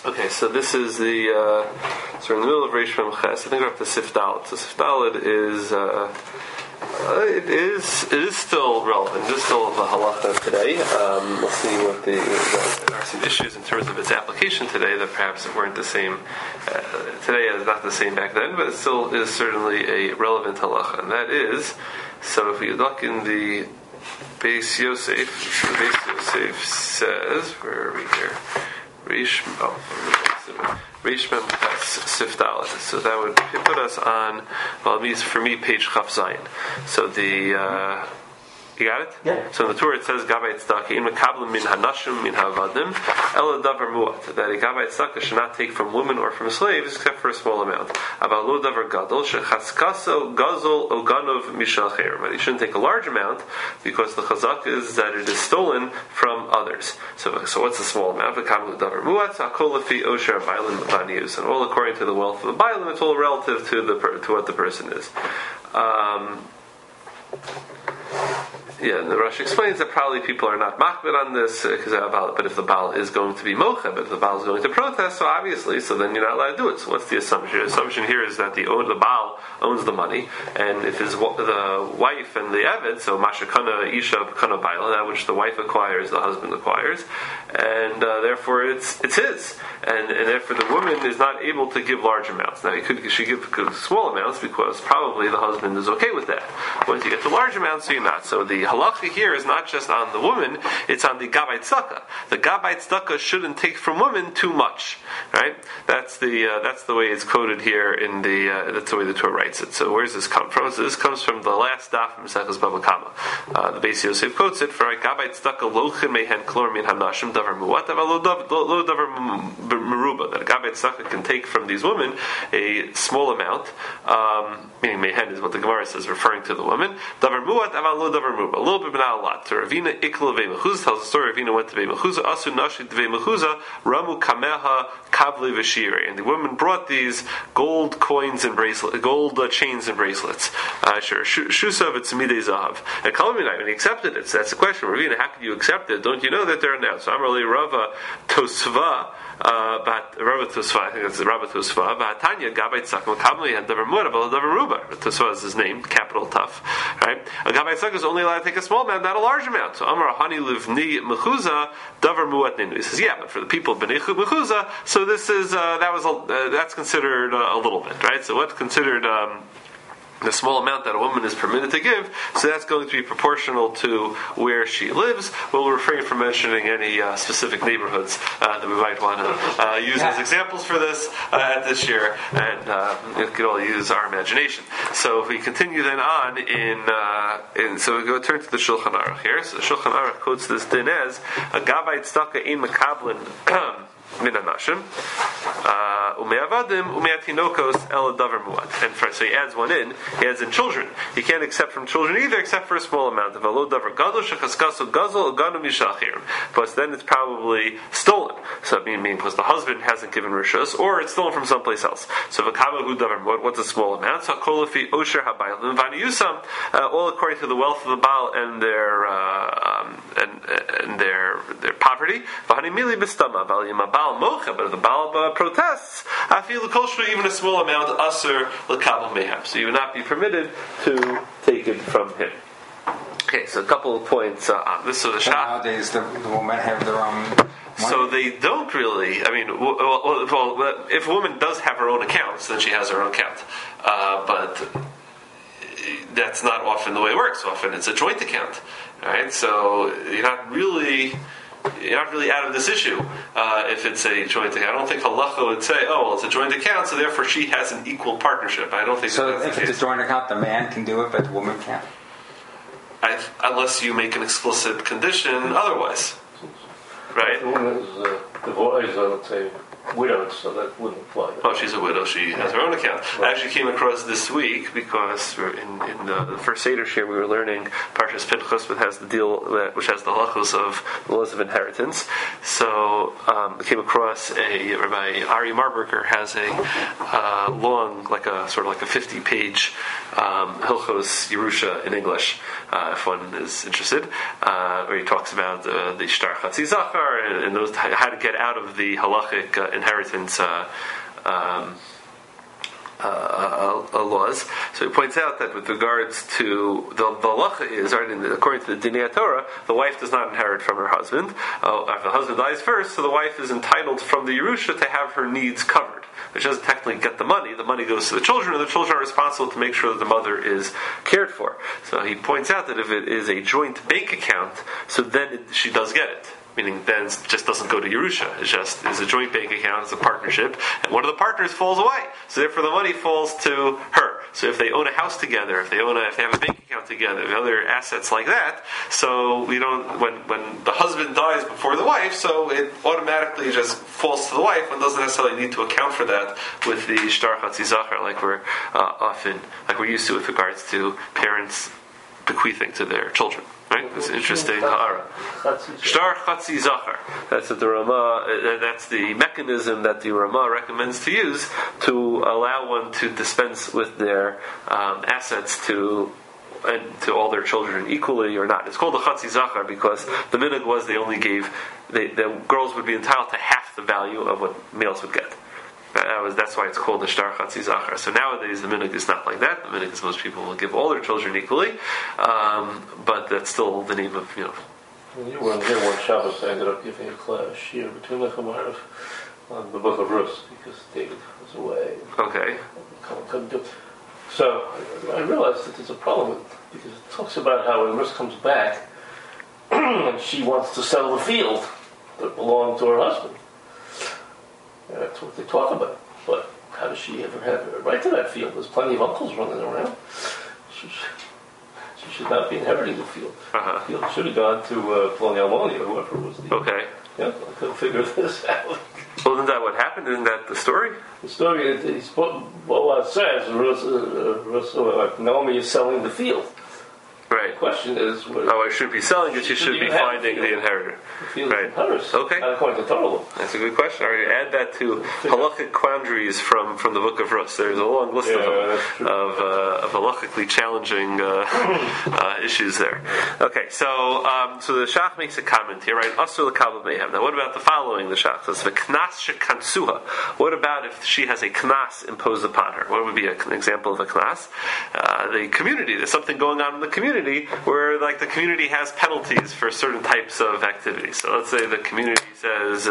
Okay, so this is the so we're in the middle of Reish Mem Ches. I think we're up to Sif Dalet. So Sif Dalet is it is still relevant. It is still the halacha today. We'll see what there are some issues in terms of its application today that perhaps weren't the same today as not the same back then, but it still is certainly a relevant halacha, and that is, so if we look in the Beis Yosef, the Beis Yosef says, where are we here? Reish Mem Ches Sif Dalet. So that would put us on, well, it means for me page Chaf Zayin. So the you got it? Yeah. So in the Torah it says Gabbai Tzedakah in Mekablim min Hanashim min Havadim Ela Davar Muat, that a Gabbai Tzedakah should not take from women or from slaves except for a small amount. Aval Lo Davar Gadol shechaskaso Gazol Oganov Mishalcher, but he shouldn't take a large amount because the chazak is that it is stolen from others. So what's the small amount? V'kabel Davar Muat Hakol Lefi Osher Bailim Vanius, and all according to the wealth of the Bailim. It's all relative to what the person is. Yeah, and the Rosh explains that probably people are not machbid on this but if the Baal is going to be mocha, but if the Baal is going to protest, so obviously, so then you're not allowed to do it. So what's the assumption? The assumption here is that the Baal owns the money, and if the wife and the Eved, so Mashakana Isha Kana Baila, that which the wife acquires, the husband acquires, and therefore it's his, and therefore the woman is not able to give large amounts. Now she give small amounts because probably the husband is okay with that. Once you get to large amounts, so you're not. So the halacha here is not just on the woman; it's on the Gabbai Tzedakah. The Gabbai Tzedakah shouldn't take from women too much, right? That's the way it's quoted here in the. That's the way the Torah writes it. So where does this come from? So this comes from the last daf from Maseches Bava Kama. The Beis Yosef quotes it for Gabbai Tzedakah lochin mehen klor min hanashim davar muat lo davar meruba, that a Gabbai Tzedakah can take from these women a small amount, meaning mehen is what the Gemara says, referring to the woman. Davar muat aval lo davar meruba, a little bit, but not a lot. To Ravina ikla vei mechuzah tells the story. Ravina went to vei mechuzah, asu nashi vei mechuzah, ramu kameha kavli v'shiri, and the women brought these gold coins and gold chains and bracelets. Shusa v'tzmidei zahav. And Kalaminai, and he accepted it. So that's the question. Ravina, how could you accept it? Don't you know that they're now? So Amrali Rava Tosva. Rabbi Tosfa, I think it's Rabbi Tosfa. Tanya Gabbai Tzedakah Makabli and Davar Muad Davar Meruba. Tosfa is his name, capital tough, right? A Gabbai Tzedakah is only allowed to take a small amount, not a large amount. So Amar Hani Livni Mechuza Davar Muad Ninu. He says, yeah, but for the people of Bnei Mechuza, so this is that's considered a little bit, right? So what's considered the small amount that a woman is permitted to give, so that's going to be proportional to where she lives. We'll refrain from mentioning any specific neighborhoods that we might want to use as examples for this at this year, and we could all use our imagination. So if we continue then on so we go turn to the Shulchan Aruch here. So the Shulchan Aruch quotes this din as a Gabbai Tzedakah ein mekablin min hanashim umeavadim umeatinokos el davar muad. And so he adds one in. He adds in children. He can't accept from children either, except for a small amount of elo davar gadol shechaskaso gazol oganu mishachir. But then it's probably stolen. So it means because the husband hasn't given rishus, or it's stolen from someplace else. So v'kamahu davar muad. What's a small amount? So kolafi osher habaylim vaniyusam. All according to the wealth of the Baal and their poverty. V'hani mili b'stama valim Baal mocha. But if the Baal protests, I feel even a small amount asur l'kabel meham. So you would not be permitted to take it from him. Okay, so a couple of points on this. So the nowadays the women have their own money. So they don't really. I mean, if a woman does have her own accounts, then she has her own account. But that's not often the way it works. Often it's a joint account, right? So you're not really out of this issue if it's a joint account. I don't think halacha would say, it's a joint account, so therefore she has an equal partnership. I don't think so. If it's a joint account, the man can do it, but the woman can't. Unless you make an explicit condition otherwise, right? The woman is divorced, let's say, widowed, so that wouldn't apply. Oh, she's a widow. She has her own account. Right. I actually came across this week because in the first Seder share we were learning Parshas Pinchas, which has the halachos of the laws of inheritance. So I came across Rabbi Ari Marburger has a long, like a 50-page Hilchos Yerusha in English, if one is interested, where he talks about the Shtar Chatzi Zachar and those how to get out of the halachic inheritance laws. So he points out that with regards to the halacha is, right, according to the Dinei Torah, the wife does not inherit from her husband. If the husband dies first, so the wife is entitled from the Yerusha to have her needs covered. She doesn't technically get the money. The money goes to the children, and the children are responsible to make sure that the mother is cared for. So he points out that if it is a joint bank account, so then she does get it. Meaning then it just doesn't go to Yerusha. It just is a joint bank account, it's a partnership, and one of the partners falls away. So therefore the money falls to her. So if they own a house together, if they have a bank account together, other assets like that, so we don't, when the husband dies before the wife, so it automatically just falls to the wife and doesn't necessarily need to account for that with the shtar chatzi zachar like we're used to with regards to parents bequeathing to their children. Right? It's interesting. Shtar chatzi zachar. That's what the Rama. That's the mechanism that the Rama recommends to use to allow one to dispense with their assets to all their children equally or not. It's called the chatzi zachar because the minhag was they only gave the girls would be entitled to half the value of what males would get. That's why it's called the shtar chatzi zachar. So nowadays the minhag is not like that. The minhag is most people will give all their children equally, but that's still the name of When you weren't here one Shabbos, I ended up giving a class here between the Chamarim on the Book of Rus because David was away. Okay. Couldn't do it. So I realized that there's a problem with it because it talks about how when Rus comes back and she wants to sell the field that belonged to her husband. That's what they talk about. But how does she ever have a right to that field? There's plenty of uncles running around. She should not be inheriting the field. The field should have gone to Ploni Almoni or whoever was the... Okay. Yeah, I couldn't figure this out. Well, isn't that what happened? Isn't that the story? The story, what it says, Naomi is selling the field. Right. The question is... I shouldn't be selling it, she should be finding the inheritor. The field right. is hers. Okay. According to Torah. That's a good question. All right, add that to halachic quandaries from the Book of Rus. There's a long list of them, of halachically challenging issues there. Okay, so the Shach makes a comment here, right? Asur l'kabel mayhem. Now, what about the following? The Shach says, "V'knas shekansuha." What about if she has a knas imposed upon her? What would be an example of a knas? The community. There's something going on in the community where, like, the community has penalties for certain types of activities. So let's say the community says,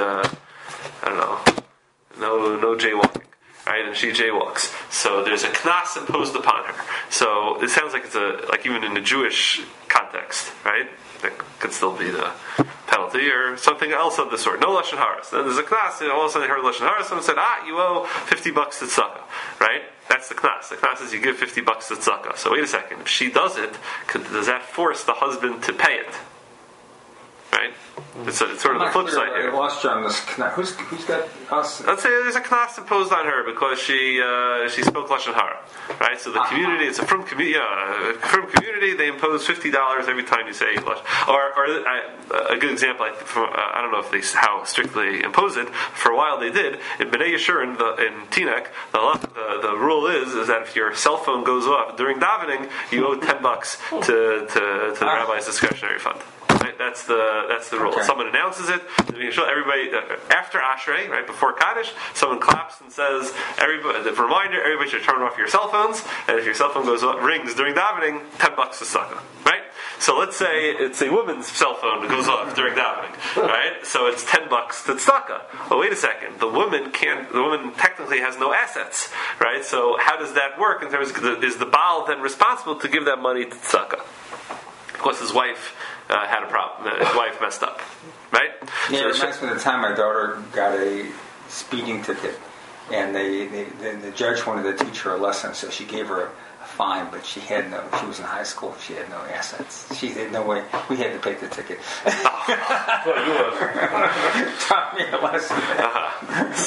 no jaywalking, right? And she jaywalks. So there's a knas imposed upon her. So it sounds like it's like even in the Jewish context, right? That could still be the penalty or something else of the sort. No lashon hara. Then there's a knas, and all of a sudden they heard lashon hara. Someone said, you owe $50 to tzedakah, right? That's the knas. The knas is you give $50 to tzedakah. So wait a second. If she does it, does that force the husband to pay it? Right? It's sort of the flip side here. I lost you on this. Who's got us? Let's say there's a knas imposed on her because she spoke lashon hara, right? So the community, it's a from community. They impose $50 every time you say lashon. Or a good example, I don't know if how strictly they impose it. For a while they did. In Bnei Yeshurun, in Teaneck, the rule is that if your cell phone goes off during davening, you owe $10 to the rabbi's discretionary fund. Right? That's the rule. Okay. Someone announces it. Everybody after Ashrei, right before Kaddish, someone claps and says, "The reminder: everybody should turn off your cell phones. And if your cell phone rings during davening, $10 to tzedakah." Right. So let's say it's a woman's cell phone that goes off during davening, right? So it's $10 to tzedakah. Well, wait a second. The woman technically has no assets, right? So how does that work? In terms of, is the Baal then responsible to give that money to tzedakah? Of course, his wife had a problem. His wife messed up, right? Yeah, it reminds me of the time my daughter got a speeding ticket, and the judge wanted to teach her a lesson, so she gave her a fine, but she was in high school, she had no assets. She had no way, we had to pay the ticket. Taught me a lesson.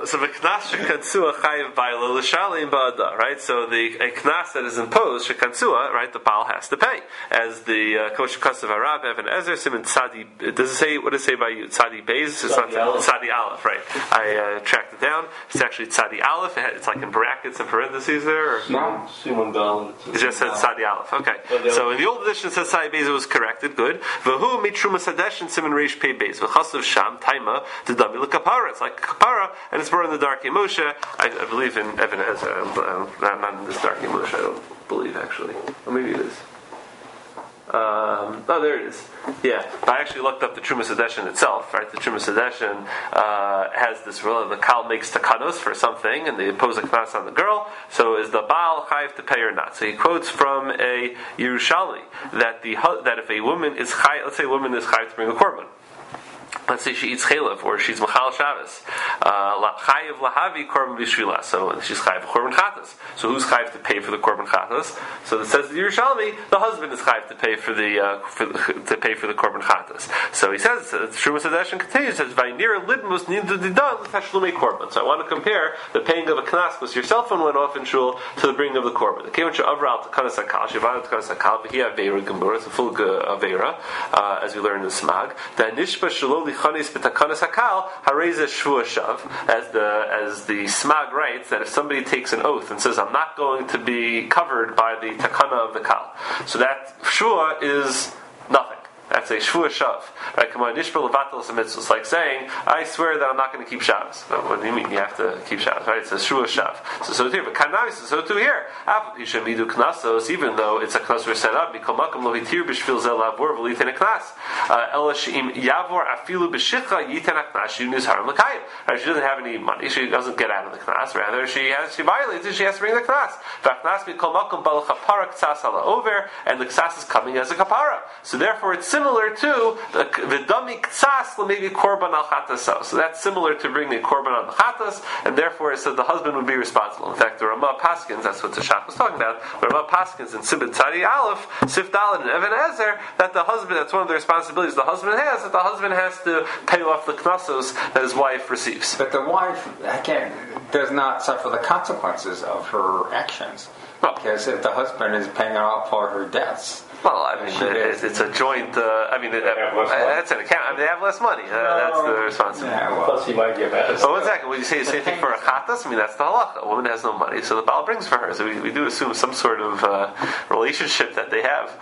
the knas shekansua chayiv bailo l'shalim ba'ada, right? So a knas that is imposed shekansua, right? The baal has to pay, as the Kosher Kasav Arab Evan Ezer Simon Tzadi. Does it say, what does it say by you? Tzadi Beis? It's not Tzadi Aleph, right? I tracked it down. It's actually Tzadi Aleph. It's like in brackets and parentheses there. Or? No. It just says Tzadi Aleph. Okay. So in the old edition it says Tzadi Beis. It was corrected. Good. V'hu mitruma sadesh and Simon Reish Pei Beis. V'chasav Sham Taima D'Dami L'Kapara. It's like kapara, and it's brought in the Darkei Moshe. I believe in Evan Ezer. Not in this Darkei Moshe. I don't believe actually. Or maybe it is. There it is. Yeah, I actually looked up the Trumas Hadeshin itself. Right, the Trumas Hadeshin has this rule: the Kal makes takanos for something, and they impose a knas on the girl. So, is the Baal chayiv to pay or not? So he quotes from a Yerushalmi that if a woman is chayiv, let's say a woman is chayiv to bring a korban. Let's say she eats chalev or she's machal Shabbos. Chayiv lahavi korban b'shvila. So she's chayiv korban chatas. So who's chayiv to pay for the korban chatas? So it says the Yerushalmi, the husband is chayiv to pay for the korban chatas. So he says Trumas Hadeshin continues, says vaynir lidmus nidu didan l'tashlume korban. So I want to compare the paying of a knas because your cell phone went off in shul to the bringing of the korban. The kevan she'avral takanas hakal shivana takanas hakal v'hi avera gemura. It's a full avera as we learn in the smag. That nishpa shalol chanis b'takanas hakal hareza shvua shav, as the smag writes that if somebody takes an oath and says I'm not going to be covered by the takana of the kal, so that shvua is nothing. That's a shvua shav. Right? Come on, nishba levatel mitzvah. It's like saying, I swear that I'm not going to keep Shabbos. But what do you mean? You have to keep Shabbos, right? It says shvua shav. So here, but kanavis, so too here. Yishamidu knasos, even though it's a knas we're set up, mikol makom lo hitir b'shvil zel lavor v'liten a knas. Ela she'im yavor afilu b'shicha yiten a knas shuniz haram l'kayim. Right? She doesn't have any money. She doesn't get out of the knas. Rather, she violates it. She has to bring the knas. V'aknas mikol makom bal chapara ktsas hala over, and the ktsas is coming as a kapara. So therefore, it's similar to the dami ktsas maybe korban al chatas. So that's similar to bringing a korban on the chatas, and therefore it said the husband would be responsible. In fact, the Ramah Paskins, that's what the Shach was talking about. The Ramah Paskins in Sibit Tzadi Aleph, Sif Dalet, and Evan Ezer, that the husband, that's one of the responsibilities the husband has, that the husband has to pay off the knasos that his wife receives. But the wife, again, does not suffer the consequences of her actions. Because if the husband is paying off for her debts, well, I mean, it's a joint. That's an account. I mean, they have less money. That's the responsibility. Yeah, well. Plus, he might get mad. But 1 second, would you say the same thing for a chatas? I mean, that's the halacha. A woman has no money, so the baal brings for her. So we do assume some sort of relationship that they have.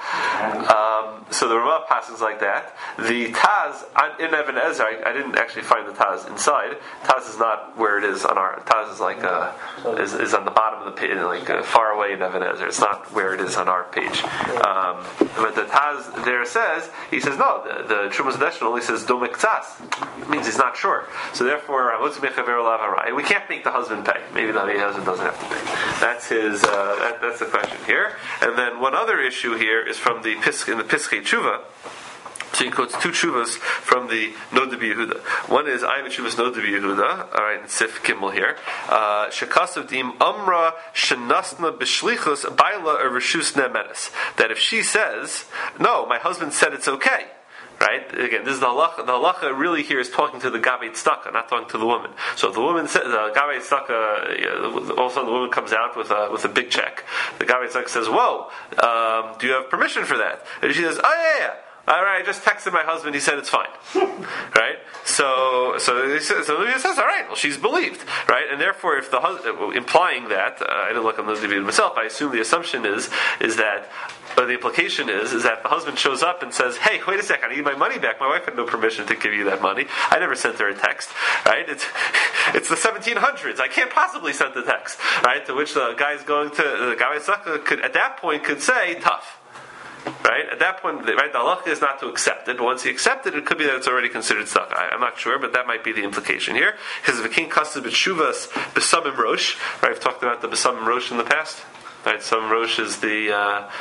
So the Ramah passes like that. The Taz in Evan Ezer, I didn't actually find the Taz inside. Taz is not where it is on our. Taz is like is on the bottom of the page, like far away in Evan Ezer. It's not where it is on our page. But the Taz there says, he says no, the Trumas Hadeshin only says domek tzas. It means he's not sure. So therefore, we can't make the husband pay. Maybe the husband doesn't have to pay. That's his. That's the question here. And then one other issue here is from the Piskei Tshuva. So he quotes two tshuvas from the Noda B'Yehuda. One is I am tshuvas Noda B'Yehuda. All right, in Sif Kimmel here. Shekasav dim Amra Shenasna B'Shlichus Baila or Rishus Ne'emenes. That if she says, no, my husband said it's okay. Right? Again, this is the halacha. The halacha really here is talking to the Gavei Tzedakah, not talking to the woman. So if the woman says, the Gavei Tzedakah, all of a sudden the woman comes out with a big check. The Gavei Tzedakah says, whoa, do you have permission for that? And she says, oh yeah. All right, I just texted my husband. He said it's fine, right? So he says, all right. Well, she's believed, right? And therefore, if the husband, implying that, I didn't look on those videos myself. I assume the assumption is that, or the implication is that the husband shows up and says, "Hey, wait a second, I need my money back. My wife had no permission to give you that money. I never sent her a text, right? It's the 1700s. I can't possibly send the text, right?" To which the guy's going to the guy could at that point could say, "Tough." Right? At that point, right, the halacha is not to accept it, but once he accepted it, it could be that it's already considered tzedakah. I'm not sure, but that might be the implication here. Because if a king cusses b'tshuvas b'samim rosh, right, I've talked about the b'samim rosh in the past. Right, samim rosh is the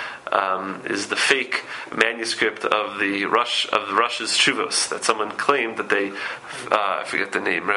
fake manuscript of the Rush's tshuvos that someone claimed that they, I forget the name,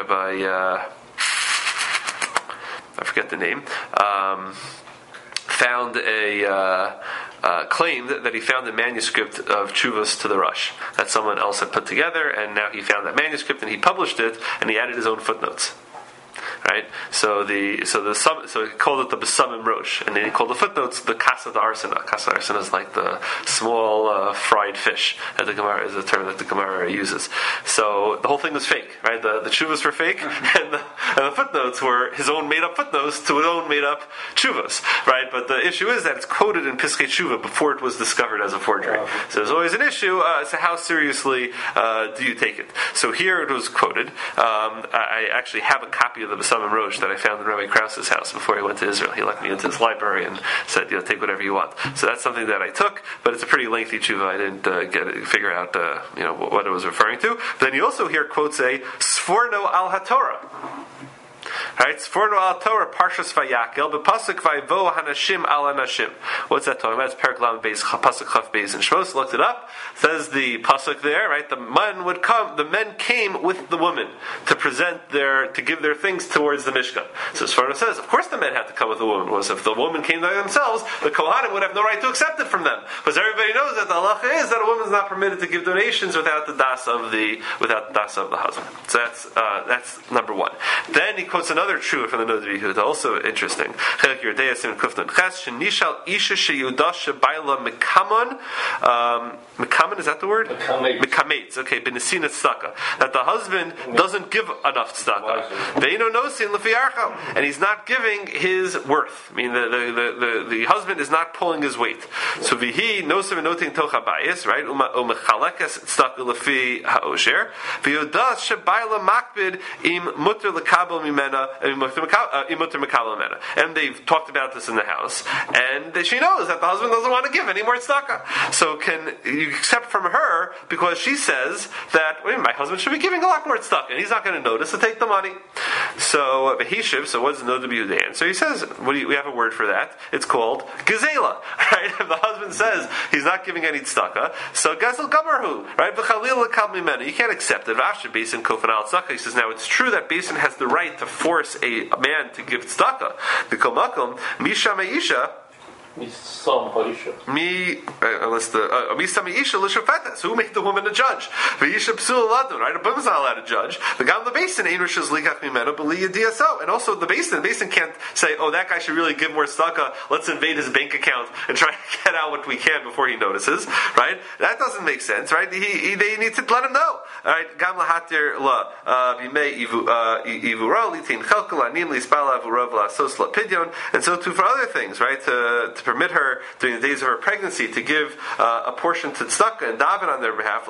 found claimed that he found a manuscript of Chuvas to the Rush that someone else had put together, and now he found that manuscript and he published it and he added his own footnotes. right? So he called it the Besamim Rosh, and then he called the footnotes the Kasa d'Arsena. Kasa d'Arsena is like the small fried fish, as the Gemara is a term that the Gemara uses. So the whole thing was fake, right? The tshuvas were fake, and the footnotes were his own made up footnotes to his own made up tshuvas, right? But the issue is that it's quoted in Piskei Tshuva before it was discovered as a forgery. So there's always an issue. So how seriously do you take it? So here it was quoted. I actually have a copy of the Besamim Rosh that I found in Rabbi Krause's house before he went to Israel. He let me into his library and said, take whatever you want. So that's something that I took, but it's a pretty lengthy tshuva. I didn't figure out what it was referring to. But then you also hear quotes a Sforno al HaTorah. Right, Sforno al Torah Parshas Vayakel, but pasuk Vayvo Hanashim al Hanashim. What's that talking about? It's Perek Lamed Beis pasuk Chaf Beis and Shmos. Looked it up. Says the pasuk there. Right, the men came with the women to give their things towards the Mishkan. So Sforno says, of course the men had to come with the woman. Was if the woman came by themselves, the Kohanim would have no right to accept it from them. Because everybody knows that the halacha is that a woman is not permitted to give donations without the das of the husband. So that's number one. Then he quotes another true from the Noda B'Yehuda, also interesting. Mekaman, is that the word? Mekametz. Okay, b'nesinat tzedakah. That the husband doesn't give enough tzedakah. Ve'ino nosin lefi archam, and he's not giving his worth. I mean, the husband is not pulling his weight. So vihi nosim v'notin toch habayis, right? Umechalekes tzedakah lefi haosher. V'yodas shebayla makbid im muter lekabel mimena. And they've talked about this in the house, and she knows that the husband doesn't want to give any more tzedakah. So can you accept from her because she says that my husband should be giving a lot more tzedakah, and he's not going to notice to take the money. So Behishiv. So what's the Noda B'Yehuda answer? He says we have a word for that. It's called gezela. Right? If the husband says he's not giving any tzedakah, so gezel gamarhu. Right? V'chalil lekab mimenu. You can't accept it. V'asher beis kofan al tzedakah. He says now it's true that Beis has the right to force a man to give tzedakah. The komakom misha meisha. So who made the woman a judge? Right? A woman is not allowed to judge. And also the basin can't say, that guy should really give more tzedakah. Let's invade his bank account and try to get out what we can before he notices. Right? That doesn't make sense. Right? They need to let him know. All right? And so too for other things, right? To permit her during the days of her pregnancy to give a portion to tzedakah and daven on their behalf.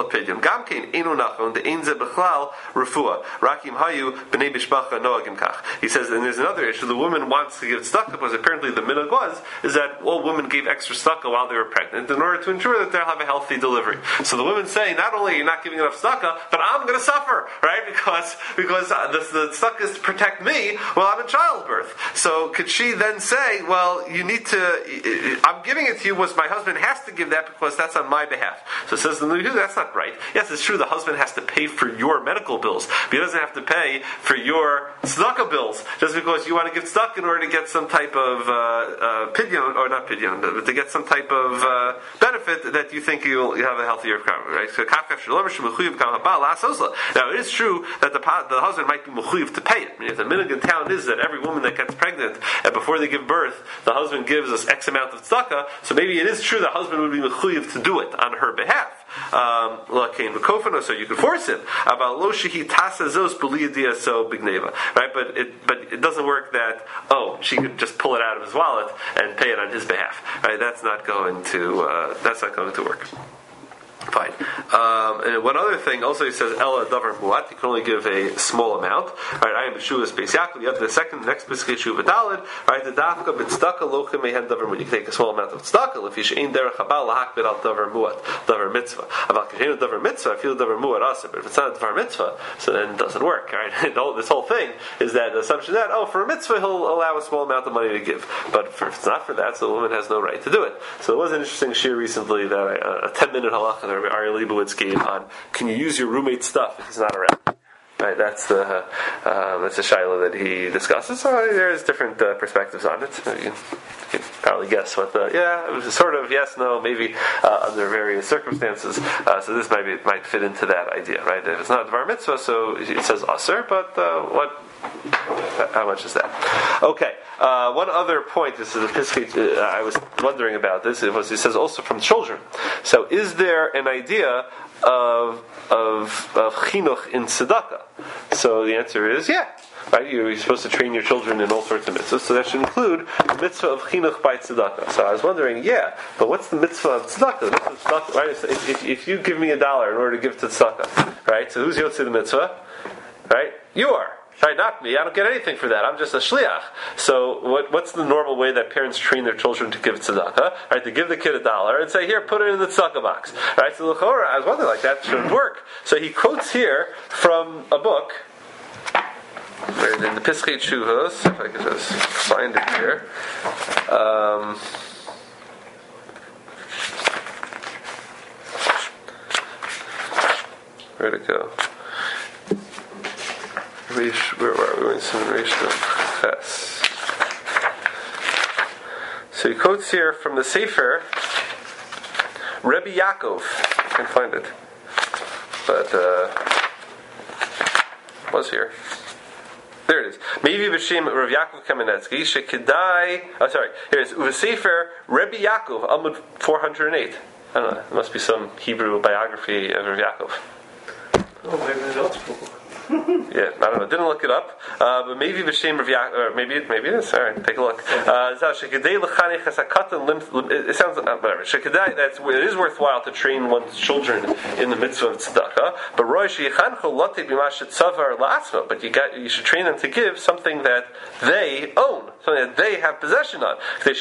He says, and there's another issue. The woman wants to give tzedakah because apparently the minhag is that all women gave extra tzedakah while they were pregnant in order to ensure that they'll have a healthy delivery. So the woman's saying, not only are you not giving enough tzedakah, but I'm going to suffer, right? Because the tzedakah is to protect me while I'm in childbirth. So could she then say, well, you need to, I'm giving it to you was my husband has to give that because that's on my behalf. So it says that's not right. Yes, it's true the husband has to pay for your medical bills, but he doesn't have to pay for your tzedakah bills just because you want to give tzedakah in order to get some type of pidyon, or not pidyon, but to get some type of benefit that you think you'll have a healthier crowd, right? So now it is true that the husband might be mechuyev to pay it. I mean, if the minhag in town is that every woman that gets pregnant and before they give birth, the husband gives us X amount of tzedakah, so maybe it is true the husband would be mechuyev to do it on her behalf. So you could force him. Right? But it doesn't work that she could just pull it out of his wallet and pay it on his behalf. Right? That's not going to work. Fine. And one other thing, also he says, Ella davar muat, you can only give a small amount. Right, I am B'shuvas Beis Yaakov. You have the next Pesach Shuva Daled. Right, the dafka b'tzedakah lochem mehen davar muat. You can take a small amount of tzedakah. If you she'ein derech habal lahakbid al davar muat, davar mitzvah. About kishenu davar mitzvah, I feel davar muat asa. But if it's not a davar mitzvah, so then it doesn't work. Right, this whole thing is that the assumption that for a mitzvah he'll allow a small amount of money to give, but if it's not for that, so the woman has no right to do it. So there was an interesting shir recently that a 10-minute halacha that Ari Leibowitz gave on, can you use your roommate's stuff if he's not around? Right, that's the shaila that he discusses. So there's different perspectives on it. You can probably guess what it was sort of yes, no, maybe under various circumstances. So this might fit into that idea, right? If it's not Dvar Mitzvah, so it says Aser, but how much is that? Okay, one other point. This is a Piskei. I was wondering about this. It says also from children. So is there an idea of chinuch in tzedakah? So the answer is yeah. Right, you're supposed to train your children in all sorts of mitzvahs, so that should include the mitzvah of chinuch by tzedakah. So I was wondering, but what's the mitzvah of tzedakah? Right? If you give me $1 in order to give to tzedakah, right? So who's yotze the mitzvah? Right? You are. Right, not me. I don't get anything for that. I'm just a shliach. So, what's the normal way that parents train their children to give tzedakah? Right, to give the kid $1 and say, "Here, put it in the tzedakah box." Right. So, l'chora, I was wondering, like that shouldn't work. So he quotes here from a book, right, in the Piskei Teshuvos. If I could just find it here. Where'd it go? Where are we? Yes. So he quotes here from the Sefer Rebbe Yaakov. I can't find it, but it was here. There it is. Maybe B'Shem Rav Yaakov Kamenetsky Shekedai. Oh, sorry. Here it is. U'Sefer Rebbe Yaakov Amud 408. I don't know. It must be some Hebrew biography of Rav Yaakov. Oh, maybe it's multiple. Yeah, I don't know. Didn't look it up, but maybe B'Shem Rav Yaakov, or maybe it is. All right, take a look. It sounds whatever. It is worthwhile to train one's children in the mitzvah of tzedakah, but you should train them to give something that they own, something that they have possession of.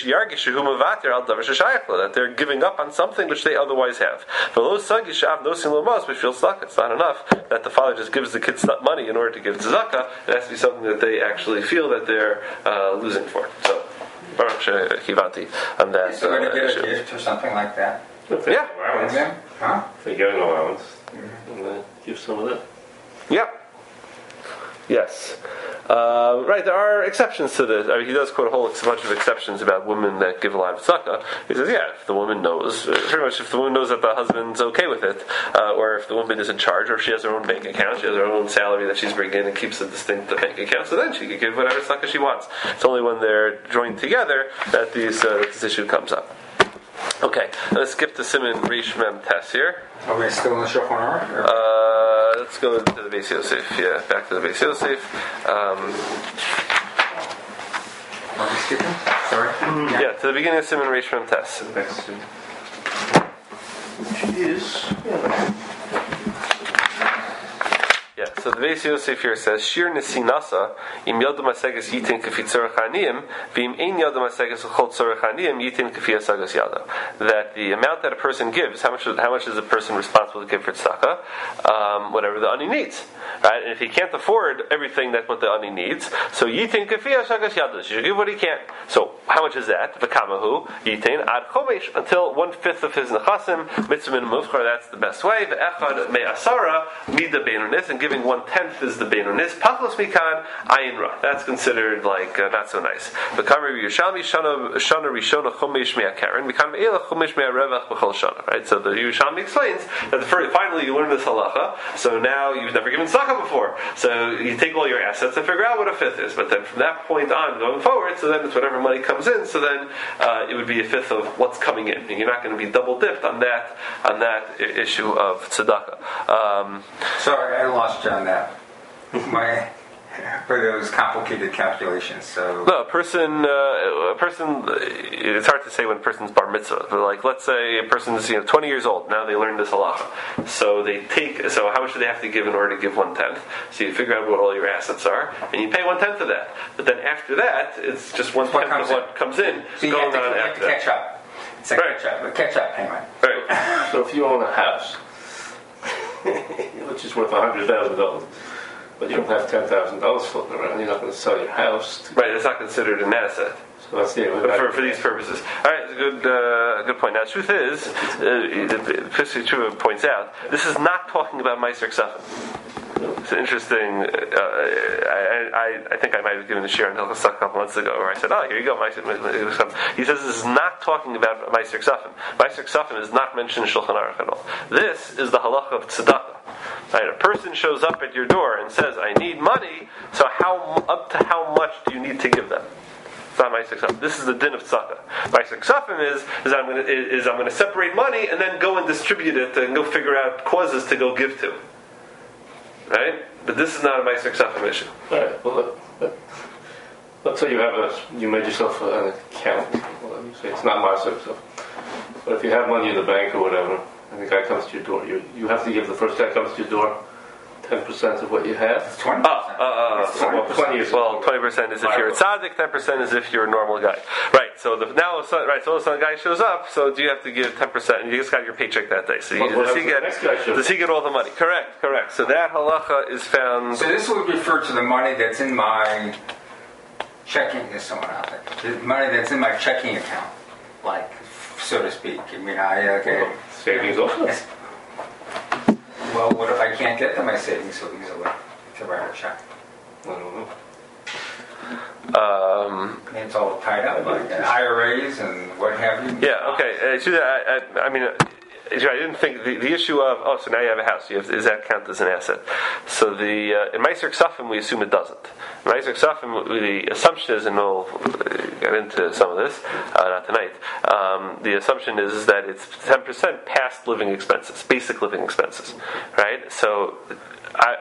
That they're giving up on something which they otherwise have. It's not enough that the father just gives the kids money in order to give tzedakah. It has to be something that they actually feel that they're losing for. So, Baruch Shekivanti on that. So going to get a gift or something like that? Yeah. Allowance. Huh? They get an allowance. And give some of that. Yeah. Yes. Right, there are exceptions to this. I mean, he does quote a whole bunch of exceptions about women that give a lot of tzedakah. He says, if the woman knows, pretty much if the woman knows that the husband's okay with it, or if the woman is in charge, or if she has her own bank account, she has her own salary that she's bringing in and keeps a distinct bank account, so then she can give whatever tzedakah she wants. It's only when they're joined together that this issue comes up. Okay, let's skip to Siman Reish Mem Tes here. Are we still in the Shulchan Aruch? Let's go to the Beis Yosef. Yeah, back to the Beis Yosef. Are we skipping? Sorry? Yeah, to the beginning of Siman Reish Mem Tes. Which is, Yeah, so the Beis Yosef here says, Shir nesinasa, im yodam haseges yitin kafi tzorech haniyim, v'im ein yodam haseges l'chol tzorech haniyim, yitin kafi haseges yada. That the amount that a person gives, how much is a person responsible to give for tzedakah? Whatever the ani needs. Right? And if he can't afford everything that what the ani needs, so yitin kafi haseges yada. He should give what he can. So, how much is that? V'kamahu, yitin, ad chomesh, until 1/5 of his nechasim, mitzvah min muvchar, that's the best way, v'echad me'asara, mida beinonis, and giving 1/10 is the beinonis. Pachlos mikan ayin ra. That's considered like not so nice. V'kamri Yerushalmi shana rishona chomesh me'akeren. V'kam eila chomesh me'arevach b'chol shana. Right. So the Yerushalmi explains that finally you learn this halacha. So now you've never given tzedakah before. So you take all your assets and figure out what a fifth is. But then from that point on, going forward, so then it's whatever money comes in. So then it would be 1/5 of what's coming in, and you're not going to be double dipped on that issue of tzedakah. Sorry, I lost you on that. For those complicated calculations. So no, a person. It's hard to say when a person's bar mitzvah, but like let's say a person's 20 years old. Now they learn this halacha. So So how much do they have to give in order to give 1/10? So you figure out what all your assets are, and you pay 1/10 of that. But then after that, it's just 1/10 of what comes in. So you have to catch up. It's a catch-up payment. Right. so if you own a house, which is worth $100,000, but you don't have $10,000 floating around, you're not going to sell your house. Right, it's not considered an asset. So that's the for these purposes. All right, good point. Now, the truth is, Piskei Teshuvos points out, this is not talking about Meiser Ksafim. It's interesting. I think I might have given a share on Hilchos Sukkah a couple months ago, where I said, "Oh, here you go." He says this is not talking about Meiser Ksafim. Meiser Ksafim is not mentioned in Shulchan Aruch at all. This is the halacha of tzedakah. Right? A person shows up at your door and says, "I need money." So up to how much do you need to give them? It's not Meiser Ksafim. This is the din of tzedakah. Meiser Ksafim is I'm going to separate money and then go and distribute it and go figure out causes to go give to. Right? But this is not a Meiser Ksafim issue. Right. Well, let's say you made yourself an account. Well, you say it's not Meiser Ksafim. But if you have money in the bank or whatever, and the guy comes to your door, you have to give the first guy comes to your door 10% of what you have. 20%. 20%. Well, 20% is if you're a tzaddik, 10% is if you're a normal guy. Right. So all of a sudden, a guy shows up. So do you have to give 10%? And you just got your paycheck that day. So does he get all the money? Correct. So that halacha is found. So this would refer to the money that's in my checking. There's someone out there. The money that's in my checking account, like, so to speak. I mean, okay. Savings also. Well, what if I can't get to my savings so easily to write a check? I don't know. It's all tied up, like IRAs and what have you. Yeah, okay. I mean, I didn't think the issue of so now you have a house. Does that count as an asset? So in Meiser Ksafim we assume it doesn't. In Meiser Ksafim the assumption is, and we'll get into some of this not tonight. The assumption is that it's 10% past living expenses, basic living expenses, right? So when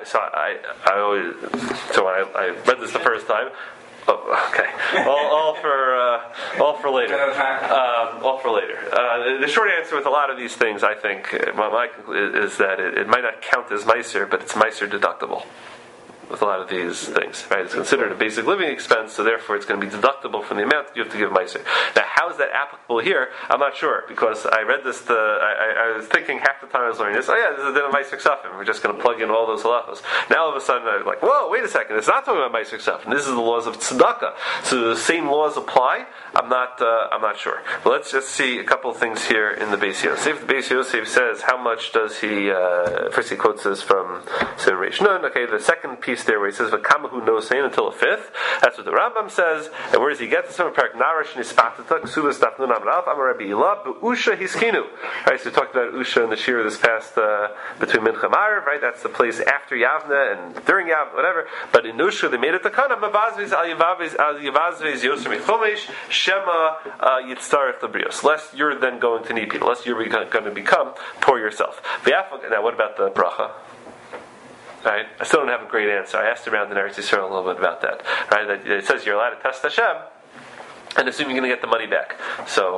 I read this the first time. Oh, okay. All for later. All for later. The short answer with a lot of these things, I think, my conclusion is that it might not count as Meiser, but it's Meiser deductible. With a lot of these things, right? It's considered a basic living expense, so therefore it's going to be deductible from the amount you have to give Meiser. Now, how is that applicable here? I'm not sure, because I read this. I was thinking half the time I was learning this. Oh yeah, this is the din of Meiser Ksafim. We're just going to plug in all those halachos. Now all of a sudden I'm like, whoa, wait a second. It's not talking about Meiser Ksafim. This is the laws of tzedakah. So the same laws apply. I'm not sure. But let's just see a couple of things here in the Beis Yosef. The Beis Yosef says how much does he? First he quotes this from Seder Reish Nun. Okay, the second piece there where he says v'kamahu no sein until a fifth. That's what the Rambam says. And where does he get this from? Parak Narash Nispatata Ksuvas Daf Nun Amar Aleph Amar Rabbi Ilah Be'usha Hiskinu. Right, so we talked about Usha in the shir this past between Mincha and Ma'ariv. Right, that's the place after Yavna and during Yavna, whatever. But in Usha they made it the kana Mavazviz Al Yavazviz Yoser Michomesh Shema Yitzarech Labrios. Lest you're then going to need people. Lest you're going to become poor yourself. Now, what about the bracha? Right? I still don't have a great answer. I asked around in Eretz Yisrael a little bit about that. Right? That it says you're allowed to test Hashem and assume you're going to get the money back. So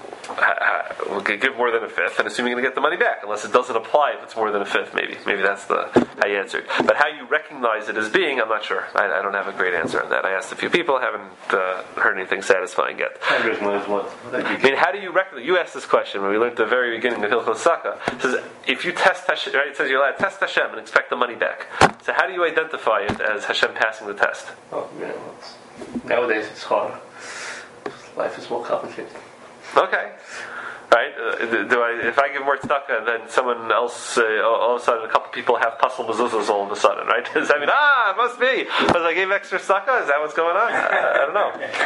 we'll give more than a fifth and assume you're going to get the money back, unless it doesn't apply if it's more than a fifth. Maybe that's how you answered. But how you recognize it as being, I'm not sure. I don't have a great answer on that. I asked a few people, haven't heard anything satisfying yet. I mean, how do you recognize? You asked this question when we learned at the very beginning of Hilchos Sukkah. It says if you test Hashem, right? It says you're allowed to test Hashem and expect the money back. So how do you identify it as Hashem passing the test? Oh, yeah, nowadays it's harder. Life is more complicated. Okay. Right? If I give more tzedakah, then someone else, all of a sudden, a couple people have pasal mezuzahs all of a sudden, right? Does that mean, it must be, because I gave extra tzedakah? Is that what's going on? I don't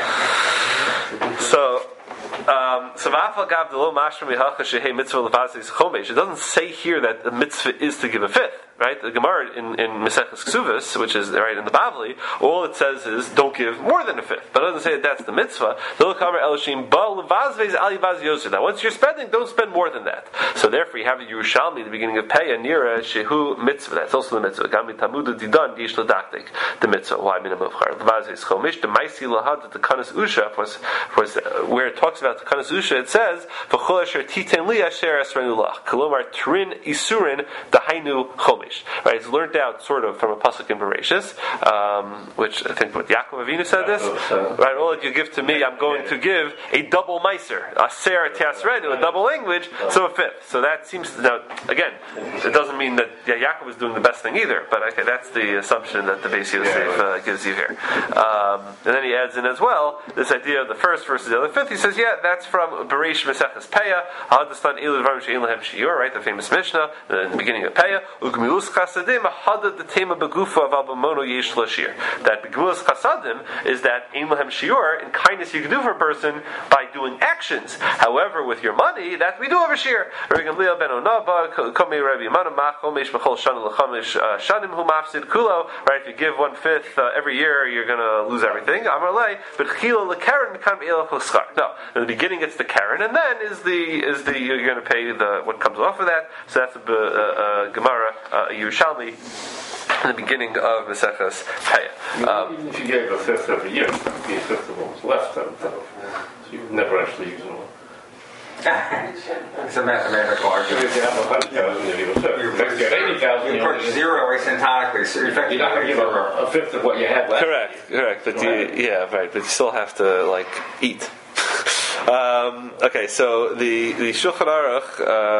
know. So it doesn't say here that the mitzvah is to give a fifth, right? The Gemara in Maseches Ksuvos, which is right in the Bavli, all it says is don't give more than a fifth, but it doesn't say that that's the mitzvah. Now, once you're spending, don't spend more than that. So therefore, you have the Yerushalmi at the beginning of Peah Nira Shehu mitzvah. That's also the mitzvah. Gami Tamuda Didan Yish Ladaktik. The mitzvah. Why mina muvchar? Levazves Chomish. The Maisi Lahad the Kanas Usha was where it talks about the Kanas Usha. It says V'chol Asher Titen Li Asher Esrenu Lach. Kolomar Trin Isurin Dahainu Chomish. Right, it's learned out sort of from a pasuk in Bereshis, which I think what Yaakov Avinu said this. Right, all that you give to me, I'm going to give a double meiser, a ser tiasredu, a double language, so a fifth. So that seems to, now again, it doesn't mean that Yaakov is doing the best thing either, but okay, that's the assumption that the Beis Yosef gives you here. And then he adds in as well this idea of the first versus the other fifth. He says, yeah, that's from Bereish Maseches Peah, right, the famous Mishnah in the beginning of Peah. Gilus Chasadim Hadad the Tema Begufa of Albamono Yesh Lashir. That Gilus Chasadim is that Ein Lahem Shiur, in kindness you can do for a person by doing actions. However, with your money, that we do over Shir. Right? If you give 1/5 every year, you're going to lose everything. But no, in the beginning it's the Karen, and then is the you're going to pay what comes off of that. So that's Gemara Yerushalmi in the beginning of Maseches Paya. Even if you gave 1/5 every year, it would be 1/5 of what was left. So you would never actually use it all. It's a mathematical argument. If you have 100,000, you give a 5th. If you have 80,000, you put zero asymptotically, so in fact you're not going to give a 1/5 of what you have left. Correct. But but you still have to eat. Okay, so the Shulchan Aruch.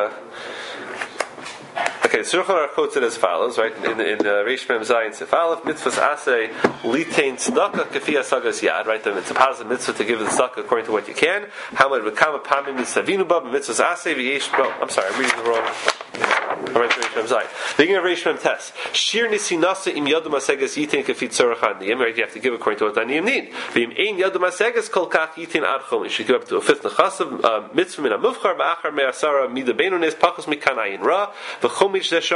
Okay, Shulchan Aruch quotes it as follows, right? In Reish Mem Zayin Sefalef, mitzvahs asay litain tzedakah kafi asagas yad, right? It's a positive mitzvah to give the tzedakah according to what you can. Hamad v'kama pamim nisavinu bab mitzvahs asay v'yesh. Oh, I'm sorry, I'm reading the wrong. I'm reading Reish Mem Zayin. Beginning of Reish Mem Tes. Shir nisinasa im yadum asagas yitin kafi tzorach aniyim. Right? You have to give according to what aniyim need. V'im ein yadum asagas kol kach yitin ad chom. You should give up to 1/5 nechasav mitzvah min amuvchar ba'achar me'asara mida beinunis pachos mikan ayin ra v'chom. Okay, so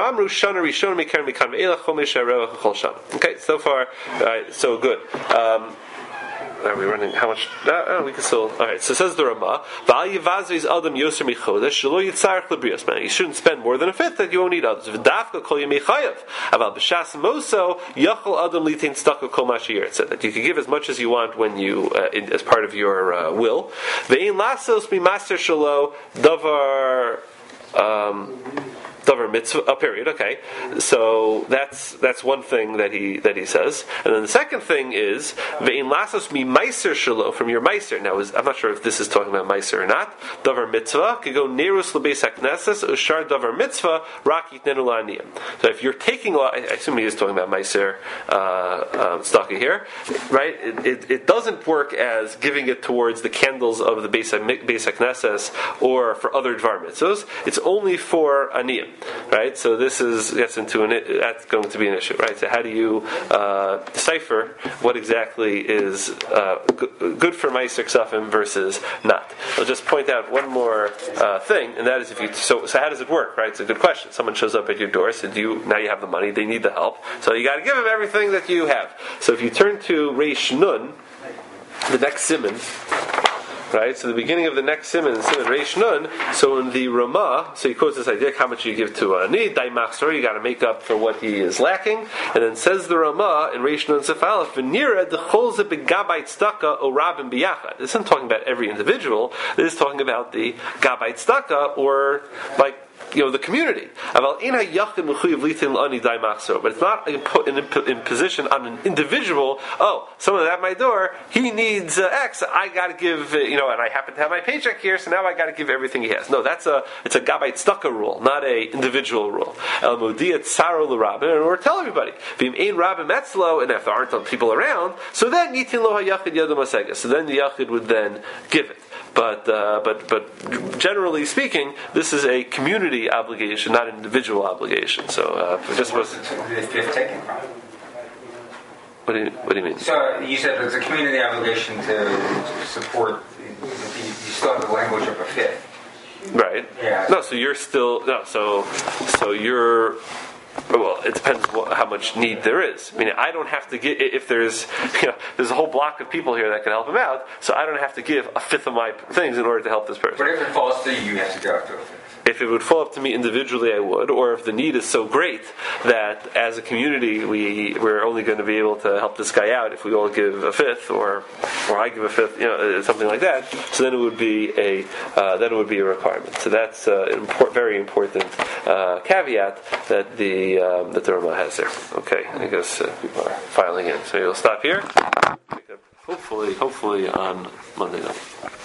far, so good. Are we running? How much? We can still. Alright, so says the Ramah, man, you shouldn't spend more than 1/5 that you won't need others. It said that you can give as much as you want when you, as part of your will. Davar mitzvah, period. Okay, so that's one thing that he says, and then the second thing is ve'in lasos mi meiser shelo, from your meiser. Now, I'm not sure if this is talking about meiser or not. Davar mitzvah could go nerus lebeis hakneses ushar davar mitzvah rak yitnenu la'aniyim. So if you're taking, I assume he is talking about meiser stocking here, right? It doesn't work as giving it towards the candles of the beis hakneses or for other dvar mitzvahs. It's only for aniyim. Right, so this gets into that's going to be an issue, right? So how do you decipher what exactly is good for Meiser Ksafim versus not? I'll just point out one more thing, and that is so how does it work, right? It's a good question. Someone shows up at your door, so now you have the money, they need the help, so you got to give them everything that you have. So if you turn to Reish Nun, the next siman. Right, so the beginning of the next siman Reish Nun. So in the Ramah, so he quotes this idea: how much you give to Ani Daimachsor, you got to make up for what he is lacking. And then says the Ramah in Reish Nun Sefalef, V'nira decholze begabait staka o rabim biyachad. This isn't talking about every individual. This is talking about the gabait staka, or the community. But it's not in position on an individual. Oh, someone at my door, he needs X. I got to give, and I happen to have my paycheck here, so now I got to give everything he has. No, it's a gabait staka rule, not a individual rule. And we'll tell everybody. And if there aren't people around, so then yitin lo hayachid yadam asega. So then the yachid would then give it. But generally speaking, this is a community obligation, not an individual obligation. So just was. What do you mean? So you said it's a community obligation to support. You still have the language of a 5th. Right. Yeah. No. So you're still no. So you're. Well, it depends how much need there is. I mean, I don't have to give, if there's a whole block of people here that can help him out, so I don't have to give 1/5 of my things in order to help this person. But if it falls to you have to go up to a 5th. If it would fall up to me individually, I would. Or if the need is so great that as a community we're only going to be able to help this guy out if we all give 1/5, or I give 1/5, something like that. So then it would be a requirement. So that's an very important caveat that the Ramah has there. Okay, I guess people are filing in. So you'll stop here. Hopefully on Monday night.